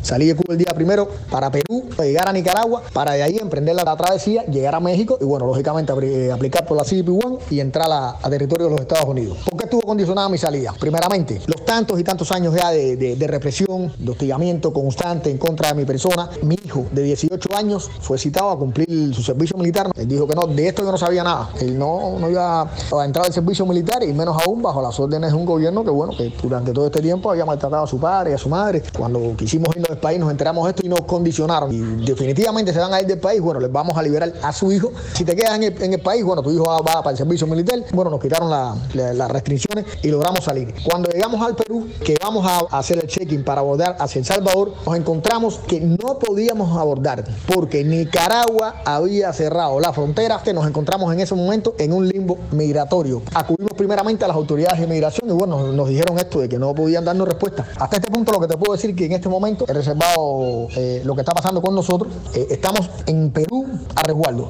Salí de Cuba el día primero para Perú, llegar a Nicaragua, para de ahí emprender la travesía, llegar a México y bueno, lógicamente aplicar por la CBP-1 y entrar a territorio de los Estados Unidos. ¿Por qué estuvo condicionada mi salida? Primeramente, los tantos y tantos años ya de represión, de hostigamiento constante en contra de mi persona. Mi hijo de 18 años fue citado a cumplir su servicio militar. Él dijo que no, de esto yo no sabía nada. Él no iba a entrar al servicio militar y menos aún bajo las órdenes de un gobierno que bueno, que durante todo este tiempo había maltratado a su padre y a su madre. Cuando quisimos irnos del país nos enteramos de esto y nos condicionaron. Y definitivamente se van a ir del país, bueno, les vamos a liberar a su hijo. Si te quedas en el país, bueno, tu hijo va para el servicio militar. Bueno, nos quitaron las restricciones y logramos salir. Cuando llegamos al Perú, que vamos a hacer el check-in para abordar hacia El Salvador, nos encontramos que no podíamos abordar porque Nicaragua había cerrado la frontera. Nos encontramos en ese momento en un limbo migratorio. Acudimos primeramente a las autoridades de inmigración y bueno, nos dijeron esto de que no podían darnos respuesta. Hasta este punto lo que te puedo decir que en este momento he reservado lo que está pasando con nosotros. Estamos en Perú a resguardo.